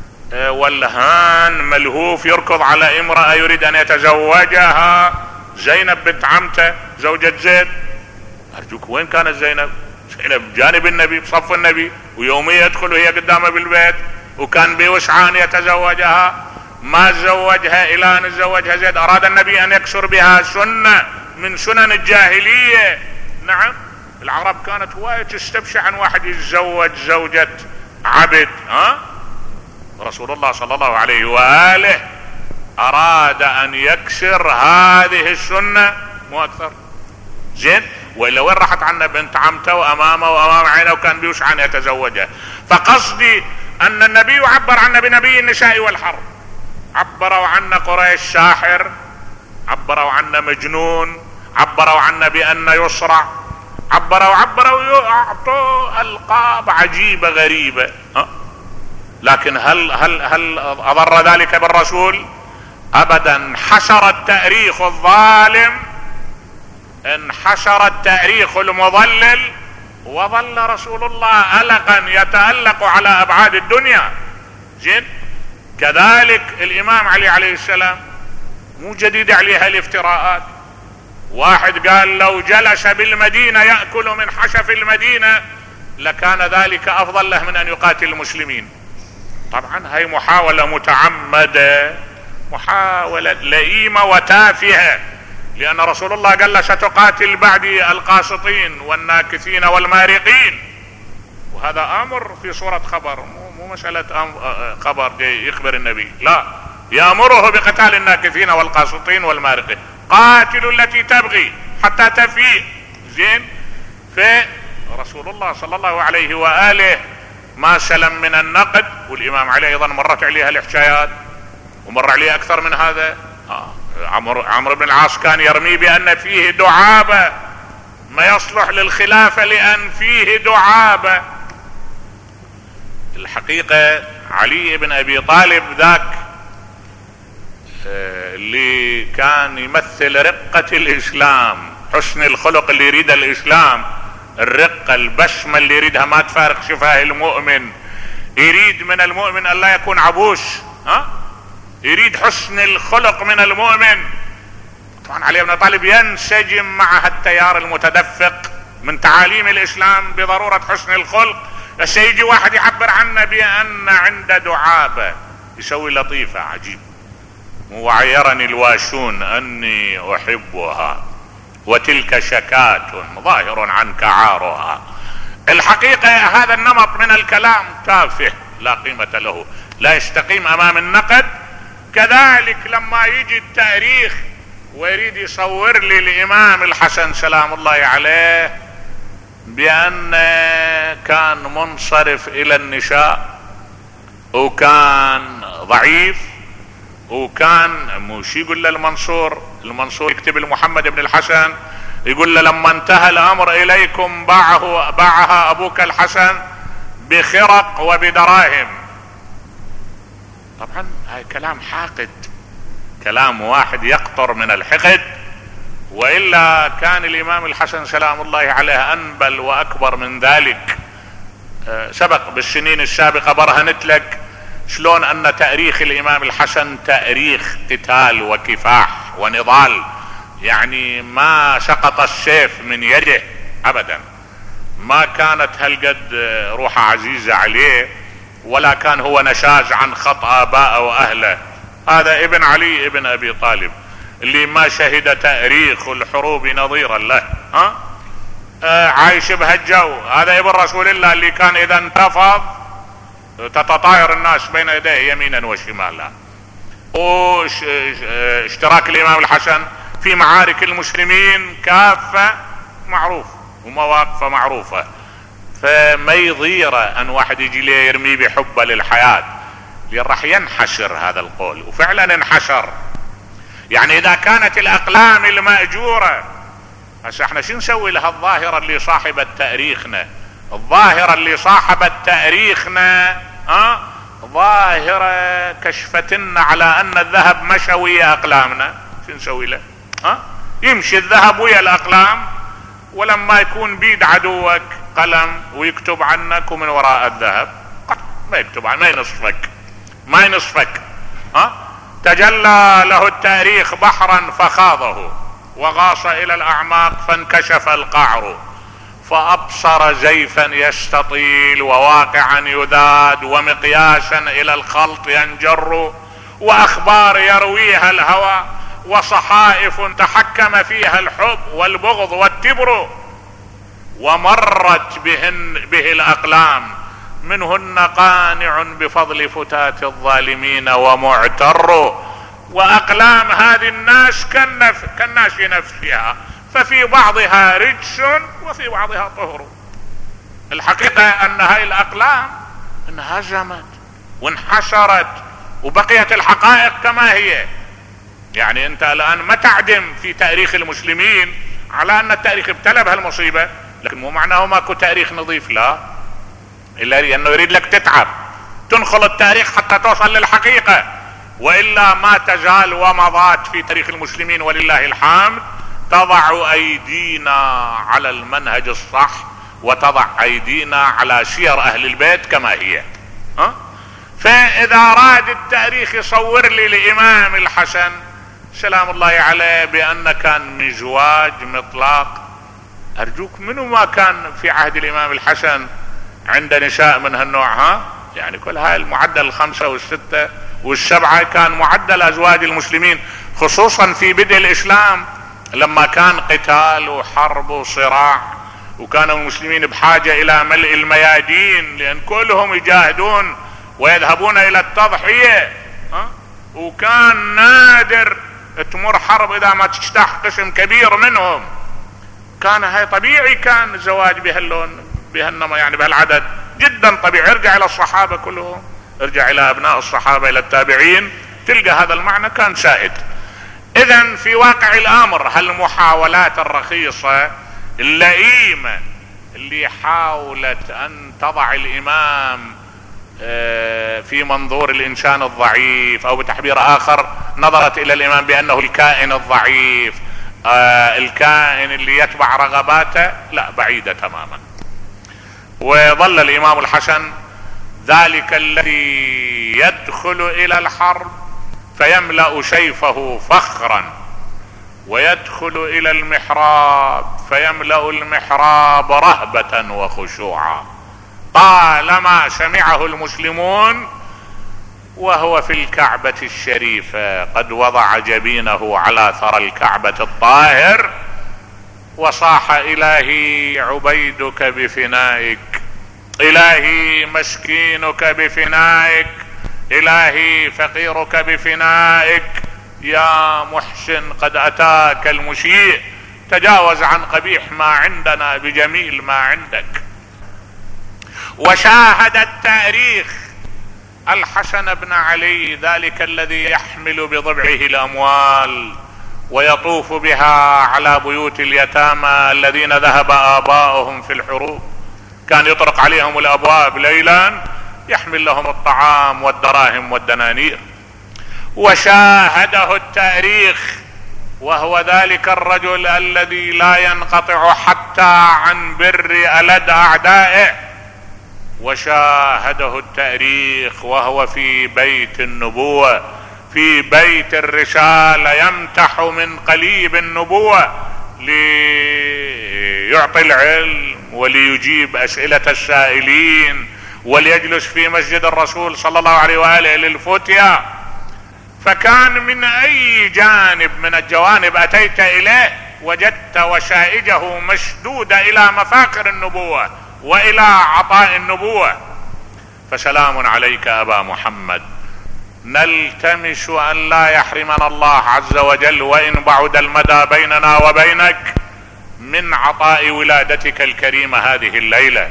ولهان ملهوف يركض على امرأة يريد ان يتزوجها، زينب بنت عمته زوجة زيد. ارجوك، وين كانت زينب؟ زينب بجانب النبي بصف النبي، ويوميا يدخل وهي قدامه بالبيت، وكان بوسعى ان يتزوجها، ما تزوجها الى ان تزوجها زيد. اراد النبي ان يكسر بها سنة من سنن الجاهلية. نعم، العرب كانت هواية تستبشع عن واحد يتزوج زوجة عبد. رسول الله صلى الله عليه وآله اراد ان يكسر هذه السنة، مو اكثر. زين، والا وين راحت عنا بنت عمته وامامه وامام عينه وكان بيوسع ان يتزوجها؟ فقصدي ان النبي عبر عنا بنبي النساء والحرب. عبروا عنا قريش ساحر، عبروا عنا مجنون، عبروا عنا بان يصرع، عبروا يعطوا القاب عجيبة غريبة. لكن هل اضر ذلك بالرسول؟ ابدا. انحشر التاريخ الظالم، انحشر التاريخ المضلل، وظل رسول الله ألقا يتألق على ابعاد الدنيا. زين، كذلك الامام علي عليه السلام مو جديد عليها الافتراءات. واحد قال لو جلس بالمدينة يأكل من حشف المدينة لكان ذلك افضل له من ان يقاتل المسلمين. طبعا هاي محاولة متعمدة، محاولة لئيمة وتافهة، لان رسول الله قال له ستقاتل بعدي القاسطين والناكثين والمارقين، وهذا امر في صورة خبر، مو مسألة خبر يخبر النبي، لا، يأمره بقتال الناكثين والقاسطين والمارقين. قاتلوا التي تبغي حتى تفيء. زين، فرسول الله صلى الله عليه وآله ما سلم من النقد. والامام علي ايضا مرت عليها الحكايات، ومر عليه اكثر من هذا. عمرو بن العاص كان يرمي بان فيه دعابة، ما يصلح للخلافة لان فيه دعابة. الحقيقة علي بن ابي طالب ذاك اللي كان يمثل رقة الاسلام، حسن الخلق اللي يريد الاسلام، الرقة البسمة اللي يريدها ما تفارق شفاه المؤمن، يريد من المؤمن ان لا يكون عبوس، يريد حسن الخلق من المؤمن. طبعا علي بن طالب ينسجم مع التيار المتدفق من تعاليم الاسلام بضرورة حسن الخلق. بس يجي واحد يعبر عنه بان عنده دعابة، يسوي لطيفة عجيب. وعيرني الواشون اني احبها وتلك شكاة ظاهر عنك عارها. الحقيقة هذا النمط من الكلام تافه لا قيمة له، لا يستقيم امام النقد. كذلك لما يجي التاريخ ويريد يصور لي الامام الحسن سلام الله عليه بان كان منصرف الى النساء وكان ضعيف، وكان مش يقول له المنصور يكتب لمحمد بن الحسن يقول له لما انتهى الامر اليكم باعها ابوك الحسن بخرق وبدراهم. طبعا هاي كلام حاقد، كلام واحد يقطر من الحقد، وإلا كان الإمام الحسن سلام الله عليه أنبل وأكبر من ذلك. سبق بالسنين السابقة برهنت لك شلون أن تاريخ الإمام الحسن تاريخ قتال وكفاح ونضال، يعني ما سقط السيف من يده أبدا، ما كانت هالقد روحه عزيزة عليه، ولا كان هو نشاز عن خطأ آباءه وأهله. هذا ابن علي ابن أبي طالب اللي ما شهد تاريخ الحروب نظيرا له، عايش بهالجو. هذا ابن رسول الله اللي كان إذا انتفض تتطاير الناس بين يديه يمينا وشمالا. واشتراك الإمام الحسن في معارك المسلمين كافة معروف ومواقفه معروفة، فما يضيره أن واحد يجي ليه يرمي بحبه للحياة، لأن راح ينحشر هذا القول، وفعلا انحشر. يعني إذا كانت الأقلام المأجورة، هسه احنا شو نسوي لها الظاهرة اللي صاحبت تاريخنا؟ الظاهرة اللي صاحبت تاريخنا ظاهرة كشفتنا على أن الذهب مشى ويا أقلامنا. شو نسوي له؟ يمشي الذهب ويا الأقلام، ولما يكون بيد عدوك قلم ويكتب عنك ومن وراء الذهب ما يكتب عنك، ما ينصفك. تجلى له التاريخ بحرا فخاضه، وغاص الى الاعماق فانكشف القعر، فابصر زيفا يستطيل وواقعا يذاد، ومقياسا الى الخلط ينجر، واخبار يرويها الهوى، وصحائف تحكم فيها الحب والبغض والتبر، ومرت به الاقلام، منهن قانع بفضل فتات الظالمين ومعتر. واقلام هذه الناس كالناس في نفسها، ففي بعضها رجس وفي بعضها طهر. الحقيقة ان هاي الاقلام انهزمت وانحشرت، وبقيت الحقائق كما هي. يعني انت الان ما تعدم في تاريخ المسلمين على ان التاريخ ابتلى بهالمصيبة، لكن مو معناه ماكو تاريخ نظيف، لا، الا انه يريد لك تتعب تنخل التاريخ حتى توصل للحقيقة، والا ما تزال ومضات في تاريخ المسلمين ولله الحمد تضع ايدينا على المنهج الصح، وتضع ايدينا على سير اهل البيت كما هي. فاذا راد التاريخ يصور لي الامام الحسن سلام الله عليه بان كان مزواج مطلق، ارجوك منو ما كان في عهد الامام الحسن عند نساء من هالنوع؟ يعني كل هاي المعدل 5 و6 و7 كان معدل ازواج المسلمين، خصوصا في بدء الاسلام لما كان قتال وحرب وصراع، وكانوا المسلمين بحاجة الى ملء الميادين، لان كلهم يجاهدون ويذهبون الى التضحية، وكان نادر تمر حرب اذا ما تجتاح قسم كبير منهم. كان هاي طبيعي، كان الزواج بهاللون بهالنما، يعني بهالعدد جدا طبيعي. ارجع الى الصحابة كلهم، ارجع الى ابناء الصحابة الى التابعين، تلقى هذا المعنى كان سائد. اذا في واقع الامر هالمحاولات الرخيصة اللئيمة اللي حاولت ان تضع الامام في منظور الانسان الضعيف، او بتعبير اخر نظرت الى الامام بانه الكائن الضعيف، الكائن اللي يتبع رغباته، لا، بعيدة تماما. وظل الامام الحسن ذلك الذي يدخل الى الحرب فيملأ سيفه فخرا، ويدخل الى المحراب فيملأ المحراب رهبة وخشوعا، طالما سمعه المسلمون وهو في الكعبة الشريفة قد وضع جبينه على ثرى الكعبة الطاهر، وصاح: إلهي عبيدك بفنائك، إلهي مسكينك بفنائك، إلهي فقيرك بفنائك، يا محسن قد أتاك المسيء، تجاوز عن قبيح ما عندنا بجميل ما عندك. وشاهد التاريخ الحسن بن علي، ذلك الذي يحمل بضبعه الأموال ويطوف بها على بيوت اليتامى الذين ذهب آباؤهم في الحروب، كان يطرق عليهم الأبواب ليلا يحمل لهم الطعام والدراهم والدنانير. وشاهده التاريخ وهو ذلك الرجل الذي لا ينقطع حتى عن بر ألد أعدائه. وشاهده التاريخ وهو في بيت النبوة، في بيت الرسالة، يمتح من قليب النبوة ليعطي العلم وليجيب أسئلة السائلين وليجلس في مسجد الرسول صلى الله عليه وآله للفتيا. فكان من أي جانب من الجوانب أتيت إليه وجدت وشائجه مشدودة إلى مفاخر النبوة وإلى عطاء النبوة. فسلام عليك أبا محمد، نلتمس أن لا يحرمنا الله عز وجل وإن بعد المدى بيننا وبينك من عطاء ولادتك الكريمة هذه الليلة.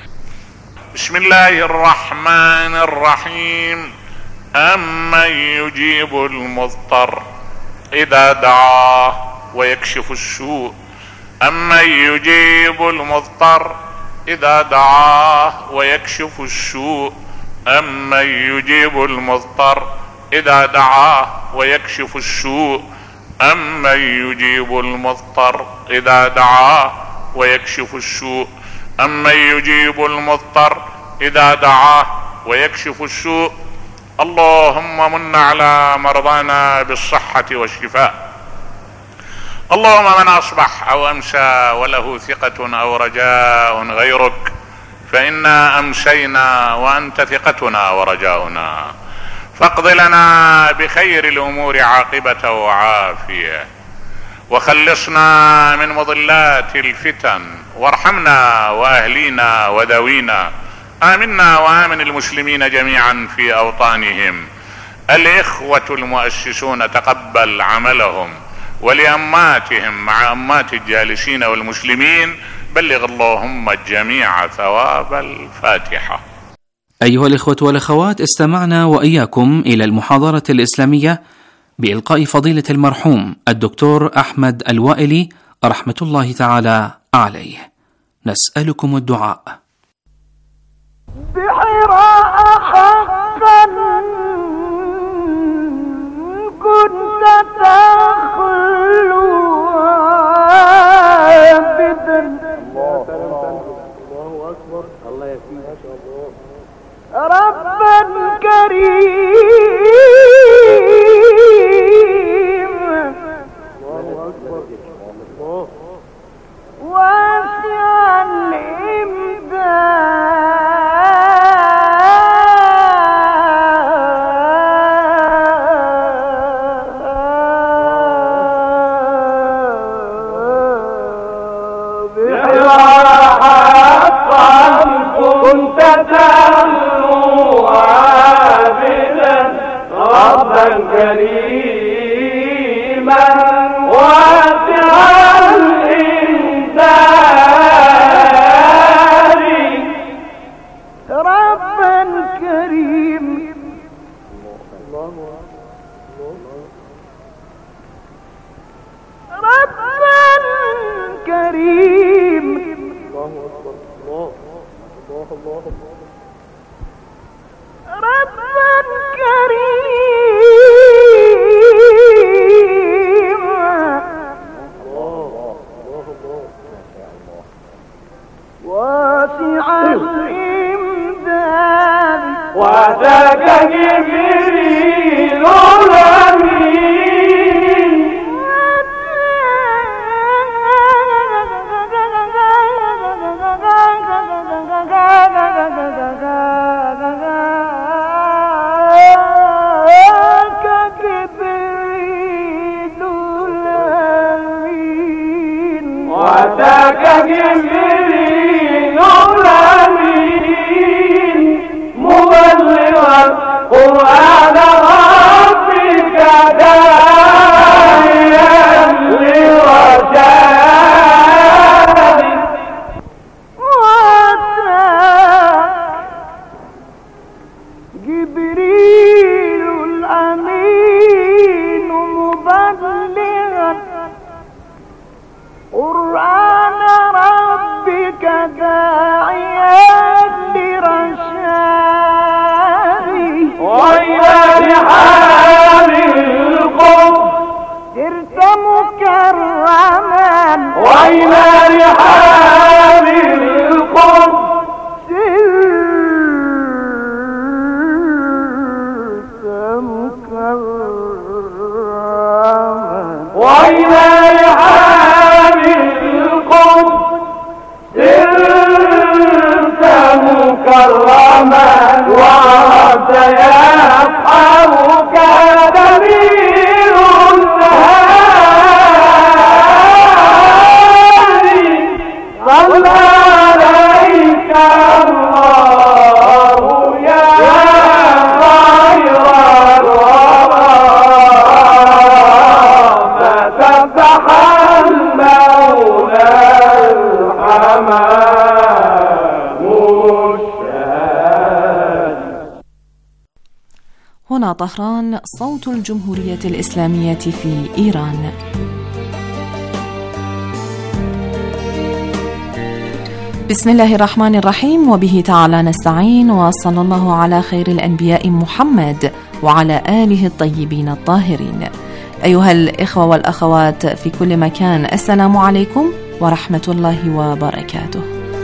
بسم الله الرحمن الرحيم. أمن يجيب المضطر إذا دعاه ويكشف السوء، أمن يجيب المضطر إذا دعاه ويكشف السوء، أمن يجيب المضطر إذا دعاه ويكشف السوء، أمن يجيب المضطر إذا دعاه ويكشف السوء، أمن يجيب المضطر إذا دعاه ويكشف السوء. اللهم من على مرضانا بالصحة والشفاء. اللهم من أصبح أو أمسى وله ثقة أو رجاء غيرك فإنا أمسينا وأنت ثقتنا ورجاؤنا، فاقض لنا بخير الأمور عاقبة وعافية، وخلصنا من مضلات الفتن، وارحمنا وأهلينا وذوينا. آمنا وآمن المسلمين جميعا في أوطانهم. الإخوة المؤسسون تقبل عملهم، ولأماتهم مع أمات الجالسين والمسلمين بلغ اللهم الجميع ثواب الفاتحة. أيها الإخوة والأخوات، استمعنا وإياكم إلى المحاضرة الإسلامية بإلقاء فضيلة المرحوم الدكتور أحمد الوائلي رحمة الله تعالى عليه. نسألكم الدعاء. بحراء حقا كنت تخلو عابدا، الله أكبر، الله يكفيك ما شاء الله، ربا كريما، الله أكبر، واسع الإمداد، كنت تخلو عابدا ربا كريما واسع الإمداد، ربا كريما، ربا كريما، الله أكبر، الله الله، ربا كريما، واسع الإمداد، وأتاك جبريل الأمين، وأتاك جبريل الأمين مبلغا قرآن ربك داعيا لرشادي وإلى رحاب القرب سرت مكرما وإلى رحاب القرب سرت مكرما وإلى رحاب القرب سرت مكرما وعرفت يصحبك دليل الهادي صلى عليك الله يا خير الورى فسبح المولى الحمام الشهاد. هنا طهران، صوت الجمهورية الإسلامية في إيران. بسم الله الرحمن الرحيم، وبه تعالى نستعين، وصلى الله على خير الأنبياء محمد وعلى آله الطيبين الطاهرين. أيها الإخوة والأخوات في كل مكان، السلام عليكم ورحمة الله وبركاته.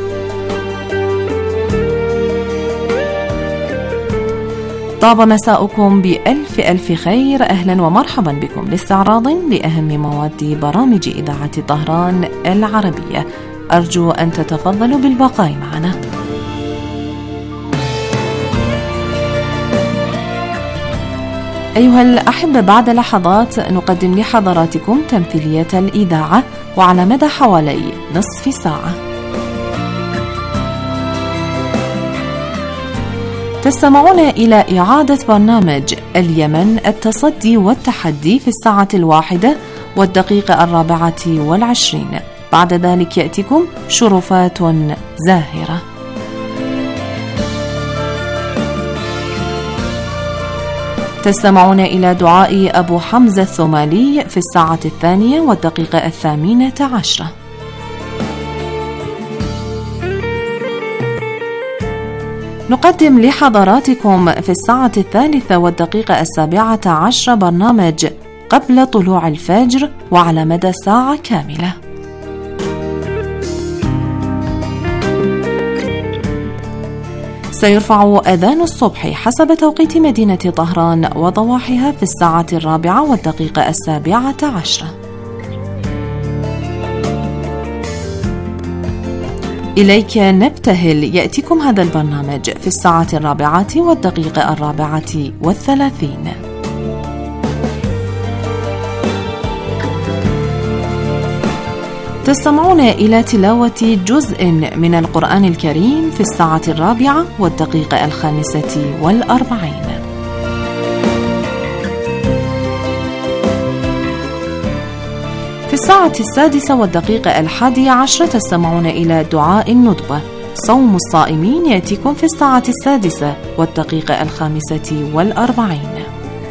طاب مساؤكم بألف ألف خير. أهلا ومرحبا بكم لاستعراض لأهم مواد برامج إذاعة طهران العربية. أرجو أن تتفضلوا بالبقاء معنا. أيها الأحبة، بعد لحظات نقدم لحضراتكم تمثيلية الإذاعة وعلى مدى حوالي نصف ساعة. تستمعون إلى إعادة برنامج اليمن التصدي والتحدي في 1:04. بعد ذلك يأتيكم شرفات زاهرة. تستمعون إلى دعاء أبو حمزة الثمالي في 2:18. نقدم لحضراتكم في 3:17 برنامج قبل طلوع الفجر وعلى مدى ساعة كاملة. سيرفع أذان الصبح حسب توقيت مدينة طهران وضواحيها في 4:17. إليك نبتهل يأتيكم هذا البرنامج في 4:34. تستمعون إلى تلاوة جزء من القرآن الكريم في 4:45. في 6:11 تستمعون إلى دعاء الندبة. صوم الصائمين يأتيكم في 6:45.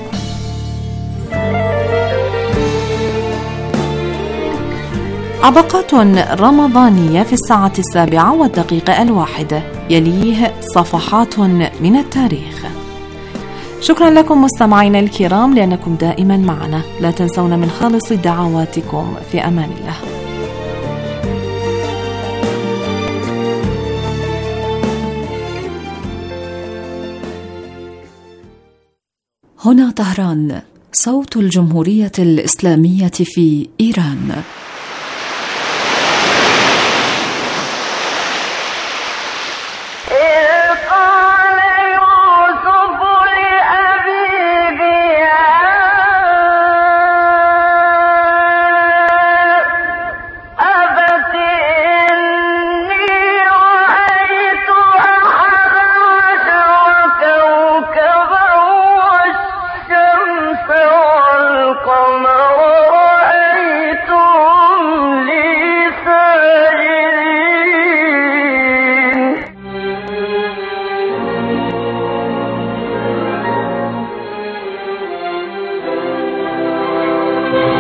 عبقات رمضانية في 7:01. يليه صفحات من التاريخ. شكرا لكم مستمعينا الكرام لأنكم دائما معنا. لا تنسونا من خالص دعواتكم. في أمان الله. هنا طهران، صوت الجمهورية الإسلامية في إيران.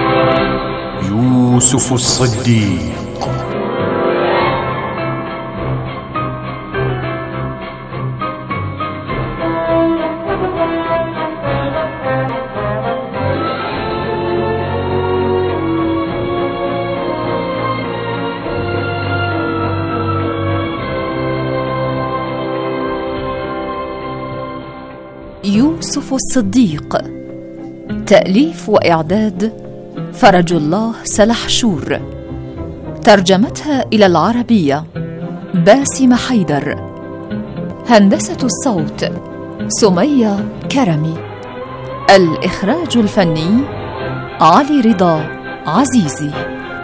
يوسف الصديق يوسف الصديق. تأليف وإعداد فرج الله سلحشور. ترجمتها إلى العربية باسم حيدر. هندسة الصوت سمية كرمي. الإخراج الفني علي رضا عزيزي.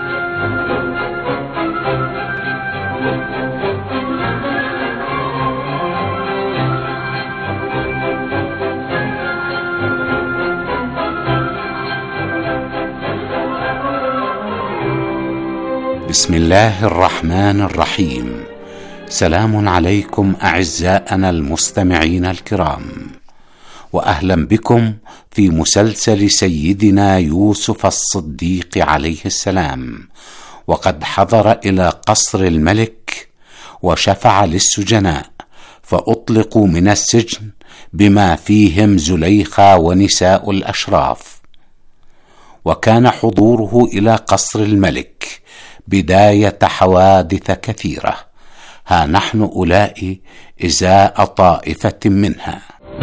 بسم الله الرحمن الرحيم. سلام عليكم أعزائنا المستمعين الكرام، وأهلا بكم في مسلسل سيدنا يوسف الصديق عليه السلام. وقد حضر إلى قصر الملك وشفع للسجناء فأطلقوا من السجن بما فيهم زليخا ونساء الأشراف. وكان حضوره إلى قصر الملك بداية حوادث كثيرة، ها نحن أولئك إزاء طائفة منها.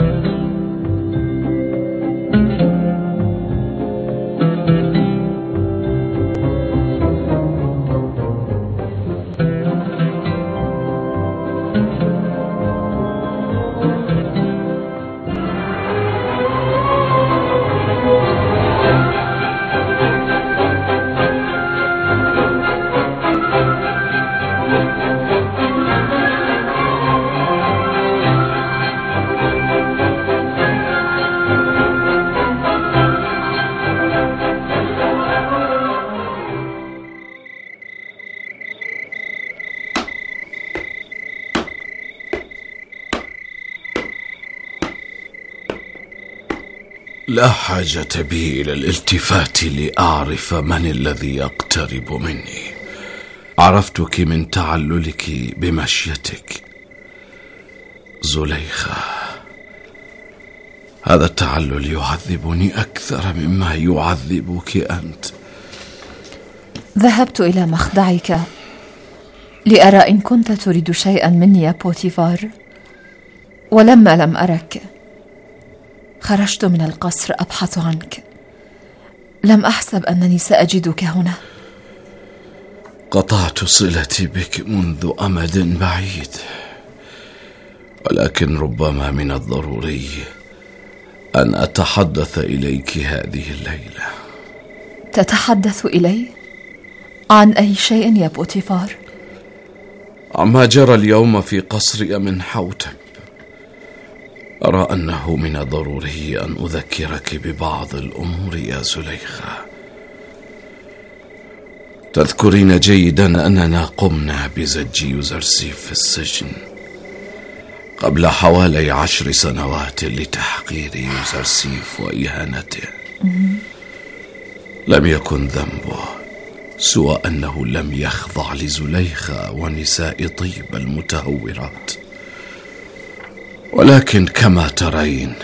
لا حاجة بي إلى الالتفات لأعرف من الذي يقترب مني. عرفتك من تعللك بمشيتك زليخة. هذا التعلل يعذبني أكثر مما يعذبك أنت. ذهبت إلى مخدعك لأرى إن كنت تريد شيئا مني يا بوتيفار، ولما لم أرك خرجت من القصر أبحث عنك. لم أحسب أنني سأجدك هنا. قطعت صلتي بك منذ أمد بعيد، ولكن ربما من الضروري أن أتحدث إليك هذه الليلة. تتحدث إلي؟ عن أي شيء يا بوتيفار؟ عما جرى اليوم في قصر من حوتب. أرى أنه من الضروري أن أذكرك ببعض الأمور يا زليخة. تذكرين جيدا أننا قمنا بزج يوزرسيف في السجن قبل حوالي 10 سنوات لتحقير يوزرسيف وإهانته. لم يكن ذنبه سوى أنه لم يخضع لزليخة ونساء طيب المتهورات. ولكن كما ترين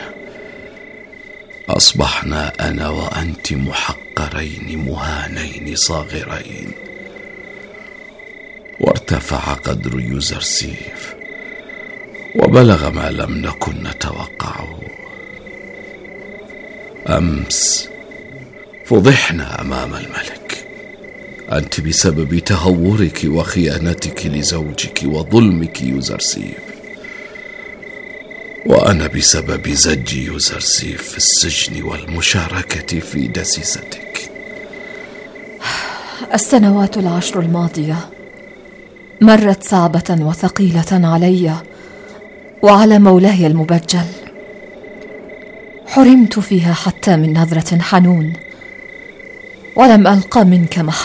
أصبحنا أنا وأنت محقرين مهانين صاغرين، وارتفع قدر يوزرسيف وبلغ ما لم نكن نتوقعه. أمس فضحنا أمام الملك، أنت بسبب تهورك وخيانتك لزوجك وظلمك يوزرسيف، وأنا بسبب زج يوزرسيف في السجن والمشاركة في دسيستك. السنوات 10 الماضية مرت صعبة وثقيلة علي وعلى مولاي المبجل. حرمت فيها حتى من نظرة حنون، ولم ألق منك